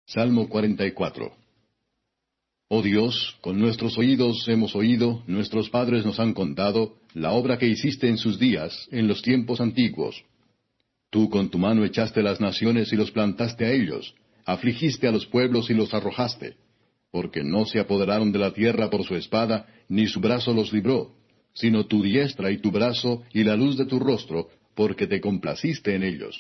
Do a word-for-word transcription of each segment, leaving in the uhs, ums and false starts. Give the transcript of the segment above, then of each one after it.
Salmo cuarenta y cuatro. Oh Dios, con nuestros oídos hemos oído, nuestros padres nos han contado, la obra que hiciste en sus días, en los tiempos antiguos. Tú con tu mano echaste las naciones y los plantaste a ellos, afligiste a los pueblos y los arrojaste, porque no se apoderaron de la tierra por su espada, ni su brazo los libró, sino tu diestra y tu brazo y la luz de tu rostro, porque te complaciste en ellos.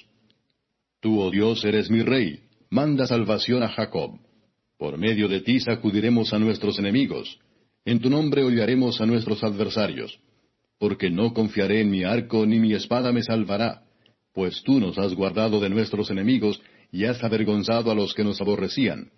Tú, oh Dios, eres mi rey, manda salvación a Jacob. Por medio de ti sacudiremos a nuestros enemigos. En tu nombre hollaremos a nuestros adversarios. Porque no confiaré en mi arco, ni mi espada me salvará. Pues tú nos has guardado de nuestros enemigos, y has avergonzado a los que nos aborrecían.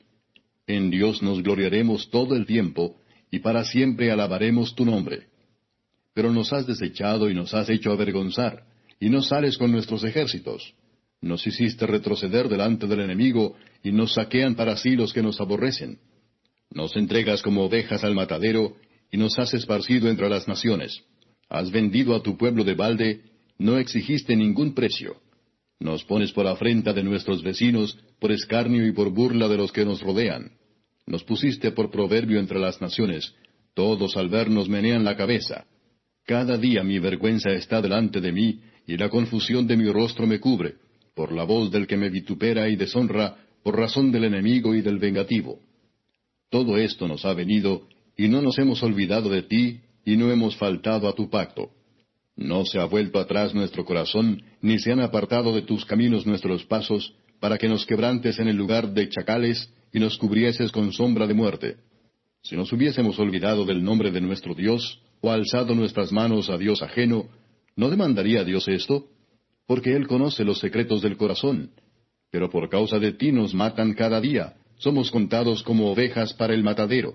En Dios nos gloriaremos todo el tiempo, y para siempre alabaremos tu nombre. Pero nos has desechado y nos has hecho avergonzar, y no sales con nuestros ejércitos. Nos hiciste retroceder delante del enemigo, y nos saquean para sí los que nos aborrecen. Nos entregas como ovejas al matadero, y nos has esparcido entre las naciones. Has vendido a tu pueblo de balde, no exigiste ningún precio. Nos pones por afrenta de nuestros vecinos, por escarnio y por burla de los que nos rodean. Nos pusiste por proverbio entre las naciones, todos al vernos menean la cabeza. Cada día mi vergüenza está delante de mí, y la confusión de mi rostro me cubre, por la voz del que me vitupera y deshonra, por razón del enemigo y del vengativo. Todo esto nos ha venido, y no nos hemos olvidado de ti, y no hemos faltado a tu pacto. No se ha vuelto atrás nuestro corazón, ni se han apartado de tus caminos nuestros pasos, para que nos quebrantes en el lugar de chacales, y nos cubrieses con sombra de muerte. Si nos hubiésemos olvidado del nombre de nuestro Dios, o alzado nuestras manos a Dios ajeno, ¿no demandaría Dios esto? Porque Él conoce los secretos del corazón. Pero por causa de ti nos matan cada día, somos contados como ovejas para el matadero.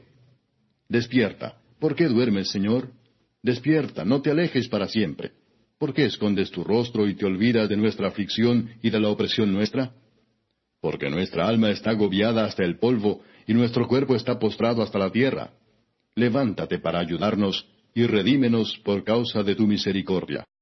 Despierta, ¿por qué duermes, Señor? Despierta, no te alejes para siempre. ¿Por qué escondes tu rostro y te olvidas de nuestra aflicción y de la opresión nuestra? Porque nuestra alma está agobiada hasta el polvo, y nuestro cuerpo está postrado hasta la tierra. Levántate para ayudarnos, y redímenos por causa de tu misericordia.